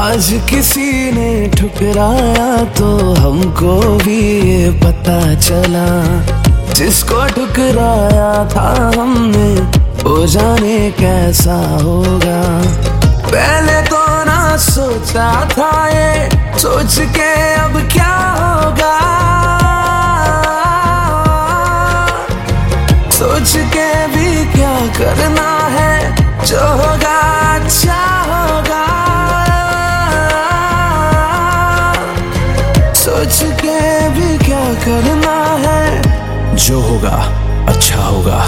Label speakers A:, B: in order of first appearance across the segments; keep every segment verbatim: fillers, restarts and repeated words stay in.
A: आज किसी ने ठुकराया तो हमको भी ये पता चला, जिसको ठुकराया था हमने वो जाने कैसा होगा। पहले तो ना सोचा था ये, सोच के अब क्या होगा, सोच के भी क्या करना है, जो होगा अच्छा होगा। सोच के भी क्या करना है, जो होगा अच्छा होगा।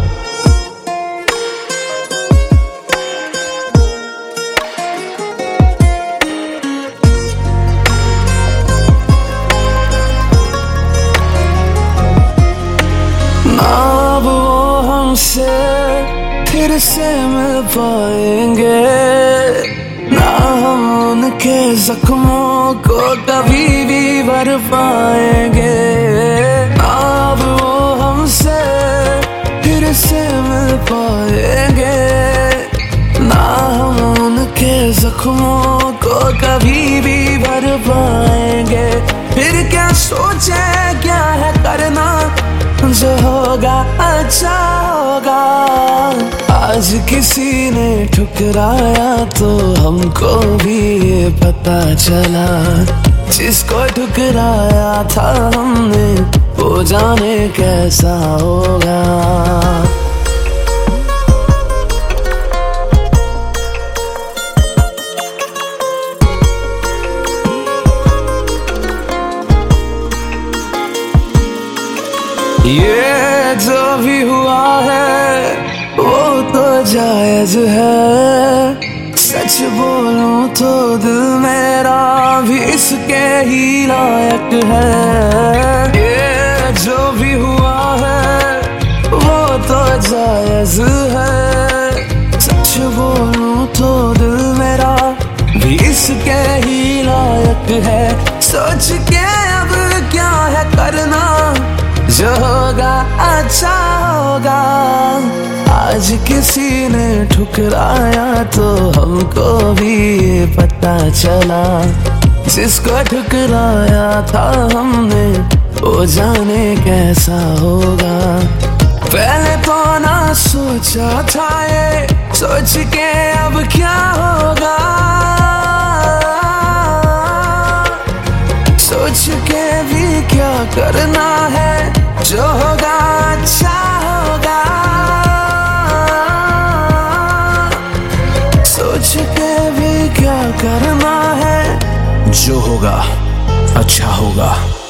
A: ना वो हमसे फिर से मिल पाएंगे, ना हम उनके जख्मों को कभी भी भर पाएंगे। अब वो हमसे फिर से मिल पाएंगे, ना हम उनके जख्मों को कभी भी भर पाएंगे। फिर क्या सोचे, क्या है करना, जो होगा अच्छा होगा। आज किसी ने ठुकराया तो हमको भी ये पता चला, जिसको ठुकराया था हमने वो जाने कैसा होगा। ये जो भी हुआ है वो तो जायज है, सच बोलूं तो दिल मेरा भी इसके ही लायक है। ये जो भी हुआ है वो तो जायज है, सच बोलूं तो दिल मेरा भी इसके ही लायक है। सोच के अब क्या है करना, जो होगा अच्छा होगा। आज किसी ने ठुकराया तो हमको भी ये पता चला, जिसको ठुकराया था हमने वो जाने कैसा होगा। पहले तो ना सोचा था ये, सोच के अब क्या होगा, सोच के भी क्या करना है, जो होगा अच्छा होगा। सोच के भी क्या करना है, जो होगा अच्छा होगा।